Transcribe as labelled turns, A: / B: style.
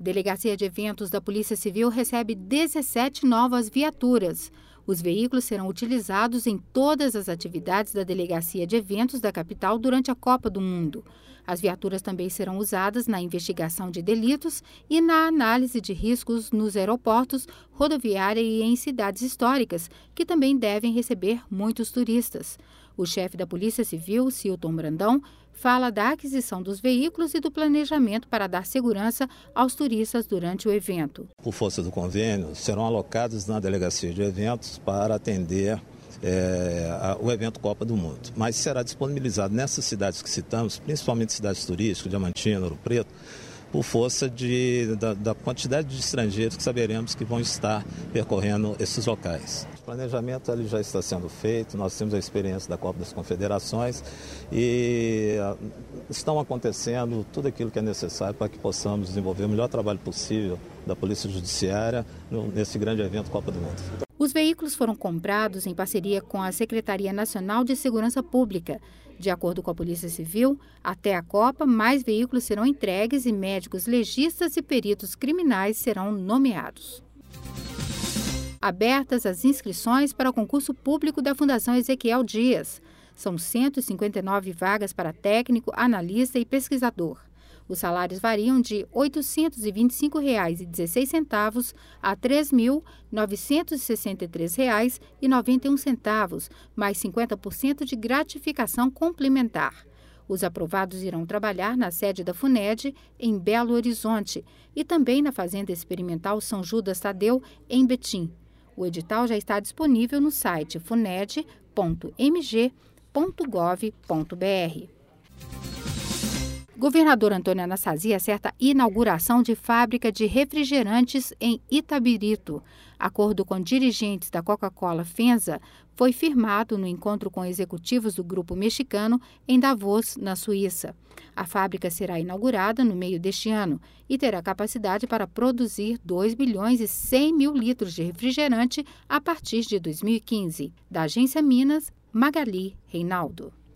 A: Delegacia de Eventos da Polícia Civil recebe 17 novas viaturas. Os veículos serão utilizados em todas as atividades da Delegacia de Eventos da capital durante a Copa do Mundo. As viaturas também serão usadas na investigação de delitos e na análise de riscos nos aeroportos, rodoviária e em cidades históricas, que também devem receber muitos turistas. O chefe da Polícia Civil, Cilton Brandão, fala da aquisição dos veículos e do planejamento para dar segurança aos turistas durante o evento.
B: Por força do convênio, serão alocados na Delegacia de Eventos para atender o evento Copa do Mundo. Mas será disponibilizado nessas cidades que citamos, principalmente cidades turísticas, Diamantina, Ouro Preto, por força da quantidade de estrangeiros que saberemos que vão estar percorrendo esses locais. O planejamento ali já está sendo feito, nós temos a experiência da Copa das Confederações e estão acontecendo tudo aquilo que é necessário para que possamos desenvolver o melhor trabalho possível da Polícia Judiciária nesse grande evento Copa do Mundo.
A: Os veículos foram comprados em parceria com a Secretaria Nacional de Segurança Pública. De acordo com a Polícia Civil, até a Copa, mais veículos serão entregues e médicos legistas e peritos criminais serão nomeados. Abertas as inscrições para o concurso público da Fundação Ezequiel Dias. São 159 vagas para técnico, analista e pesquisador. Os salários variam de R$ 825,16 a R$ 3.963,91, mais 50% de gratificação complementar. Os aprovados irão trabalhar na sede da FUNED, em Belo Horizonte, e também na Fazenda Experimental São Judas Tadeu, em Betim. O edital já está disponível no site funed.mg.gov.br. Governador Antônio Anastasia acerta inauguração de fábrica de refrigerantes em Itabirito. Acordo com dirigentes da Coca-Cola FEMSA foi firmado no encontro com executivos do grupo mexicano em Davos, na Suíça. A fábrica será inaugurada no meio deste ano e terá capacidade para produzir 2 bilhões e 100 mil litros de refrigerante a partir de 2015. Da Agência Minas, Magali Reinaldo.